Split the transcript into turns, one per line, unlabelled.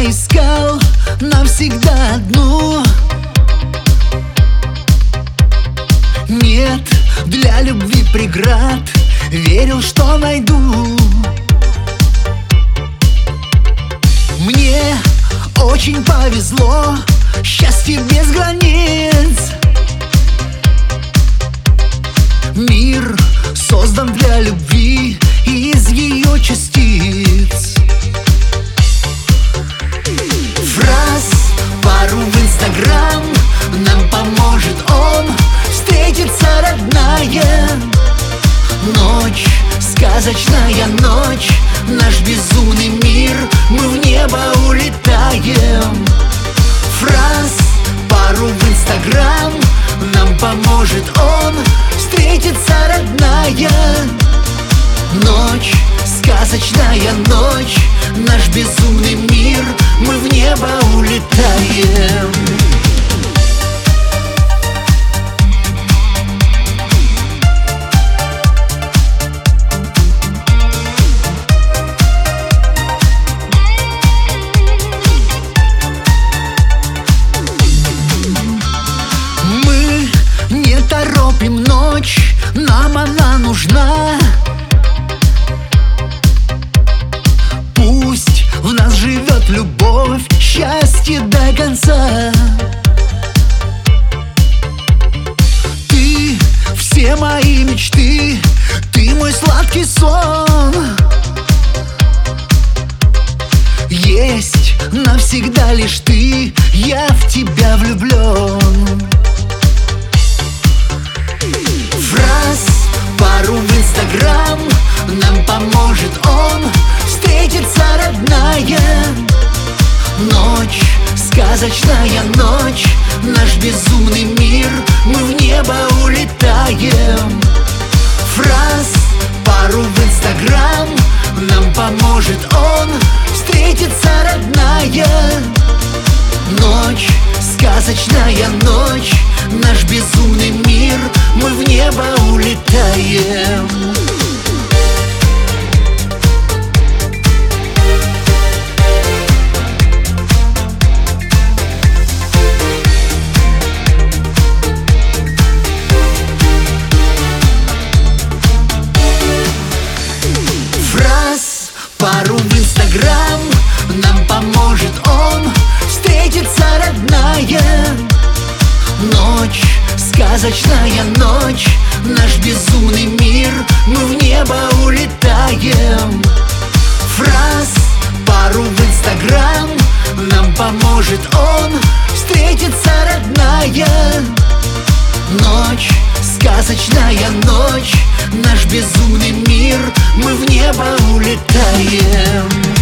искал навсегда одну. Нет для любви преград, верил, что найду. Мне очень повезло, счастье без границ. Мир создан для любви из ее частиц. Фраз, пару в Инстаграм, нам поможет он. Встретится родная ночь, сказочная ночь, наш безумный мир, мы в небо улетаем. Фраз, пару в Инстаграм, нам поможет он. Встретится родная ночь, сказочная ночь, наш безумный мир, мы в небо улетаем. Торопим ночь, нам она нужна. Пусть в нас живет любовь, счастье до конца. Ты все мои мечты, ты мой сладкий сон. Есть навсегда лишь ты, я в тебя влюблен. Фраз, пару в Инстаграм, нам поможет он. Встретится родная ночь, сказочная ночь, наш безумный мир, мы в небо улетаем. Фраз, пару в Инстаграм, нам поможет он. Встретится родная ночь, сказочная ночь, наш безумный мир, мы в небо улетаем. Фраз, пару в Инстаграм, нам поможет он. Встретится родная ночь, сказочная ночь, наш безумный мир, мы в небо улетаем. Фраз, пару в Инстаграм, нам поможет он. Встретится родная ночь, сказочная ночь, наш безумный мир, мы в небо улетаем.